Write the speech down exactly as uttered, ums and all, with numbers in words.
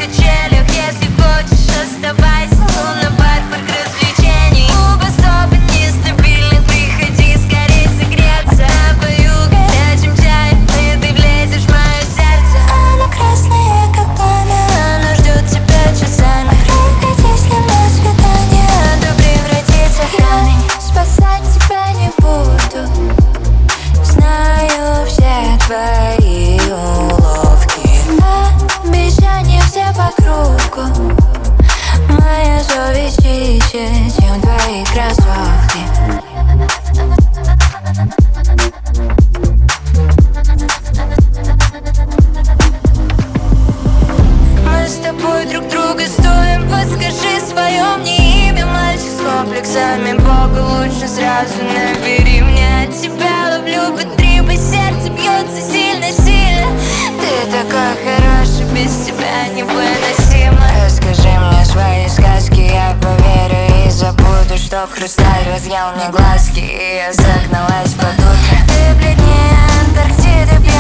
качелях. Если хочешь, оставайся, лунопарк, парк развлечений. Клуб особо нестабильных, приходи скорей согреться. Напою горячим чаем, и ты влезешь в мое сердце. Оно красное, как пламя, оно ждет тебя часами. Приходи с ним на свидание, а то превратится в камень. Спасать тебя не буду, знаю все твои уловки. Обещания все по кругу, моя совесть чище, чем твои кроссовки. Мы с тобой друг друга стоим, подскажи свое мне имя. Мальчик с комплексами Бога, лучше сразу набери. Мне от тебя ловлю потребы, сердце бьется сильно-сильно. Ты такой хороший, без тебя невыносимо. Расскажи мне свои сказки, я поверю и забуду, что хрусталь разъел мне глазки, и я загналась под утро. Ты бледнее Антарктиды,